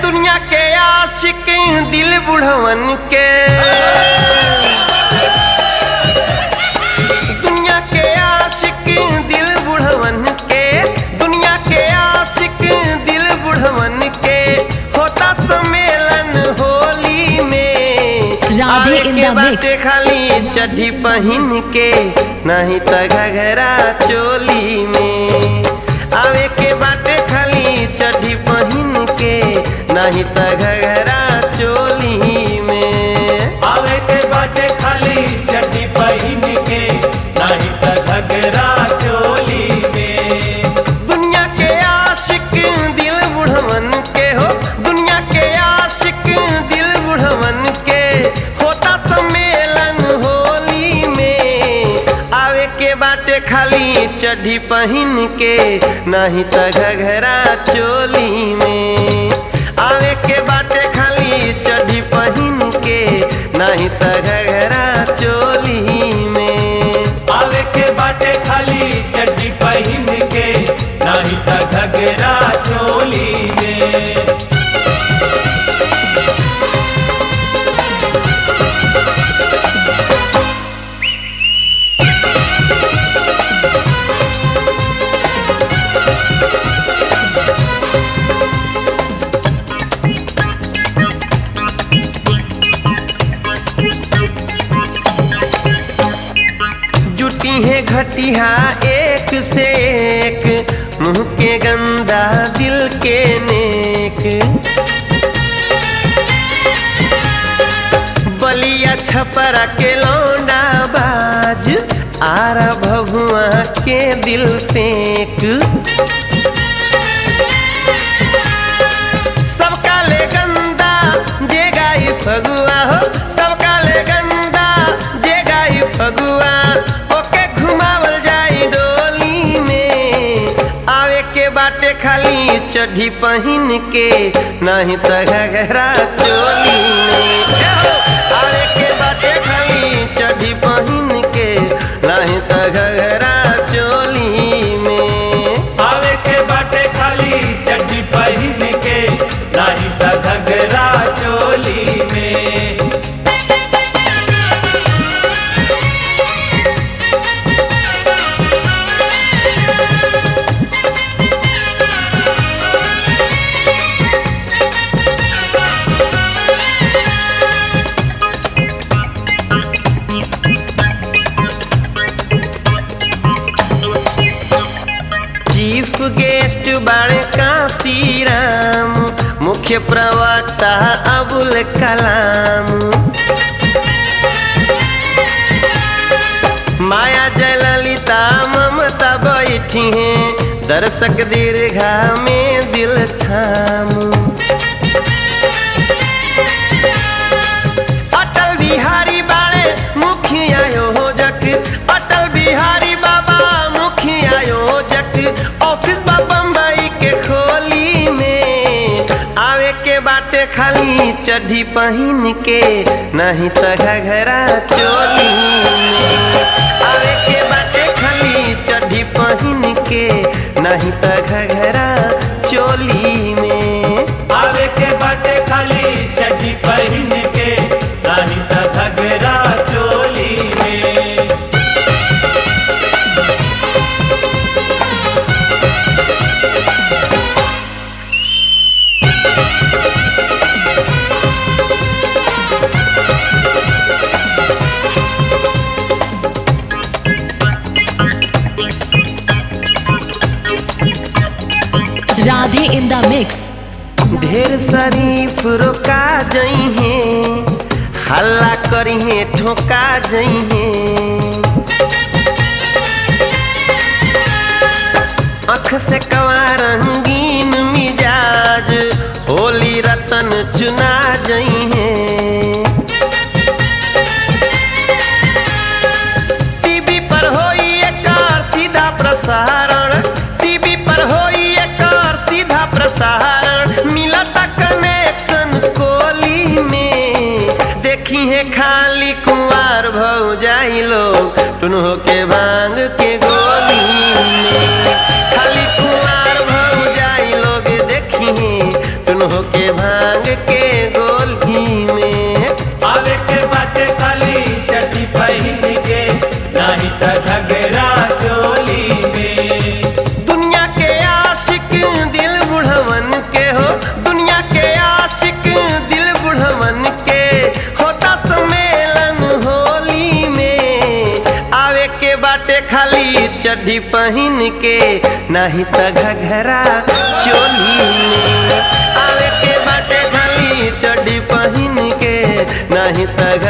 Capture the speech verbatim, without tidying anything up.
दुनिया के आशिक दिल बुढ़वन के, दुनिया के आशिक दिल बुढ़वन के, दुनिया के आशिक दिल बुढ़वन के होता सम्मेलन होली में। Radhe in the mix. खाली चड्ढी पहन के नहीं त घघरा चोली में, आवे के बाटे खाली चड्ढी पहन के नहीं त घघरा चोली में। आवे के बाटे खाली चड्ढी पहन के नहीं त घघरा चोली में। दुनिया के आशिक दिल बुढ़वन के हो, दुनिया के आशिक दिल बुढ़वन के होता सम्मेलन होली में। आवे के बाटे खाली चड्ढी पहन के नहीं त घघरा चोली में, आवे के बाटे खाली चड्ढी पहन के नहीं त घघरा चोली में। आवे के बाटे खाली चड्ढी पहन के नहीं त घघरा चोली में। जुटी है घटिया एक से एक, मुंह के गंदा दिल के नेक। बलिया छपरा के लौंडा बाज, आरा भभुआ के दिल फेंक। सबका ले गंदा जे गाई फगुआ हो, सबका ले गंदा जे गाई फगुआ, ओके घुमावल जाई डोली में। आवे के बाटे खाली चड्ढी पहन के नहीं त घघरा चोली में। आवे के बाटे खाली चड्ढी पहन के नहीं त घघरा चोली में। आवे के बाटे खाली चड्ढी पहन के नहीं त घघरा चोली में। चीफ गेस्ट बाड़े काशी राम, मुख्य प्रवक्ता अबुल कलाम। माया जयललिता ममता बैठी हैं, दर्शक दीर्घा में दिल थाम। अटल बिहारी बाड़े मुखिया योजक, अटल बिहारी बाबा मुखिया योजक। ऑफिस बा बम्बई के खोली में, आवे के बाटे खाली चड्ढी पहन के नहीं त घघरा चोली में। आवे के बाटे खाली चड्ढी पहन के नहीं त घघरा चोली में। आवे के बाटे खाली चड्ढी पहन के नहीं त घघरा चोली में। Radhe in the mix. ढेर शरीफ रोका जई हैं, हल्ला करी हैं ठोका जई हैं। अख से कवा रंगीन मिजाज, होली रतन चुना जई हैं। टीवी पर होई एकर सीधा प्रसारण, टीवी पर होई एकर सीधा प्रसारण। मिलता कनेक्शन कोली में, देखी है खाली कुंवार भौजाई लोग टुन हो के भांग के गोली में। खाली कुंवार भौजाई लोग देखी है टुन हो के भांग चड्ढी पहन के नहीं त घघरा चोली में। आवे के बाटे खाली चड्ढी पहन के नहीं त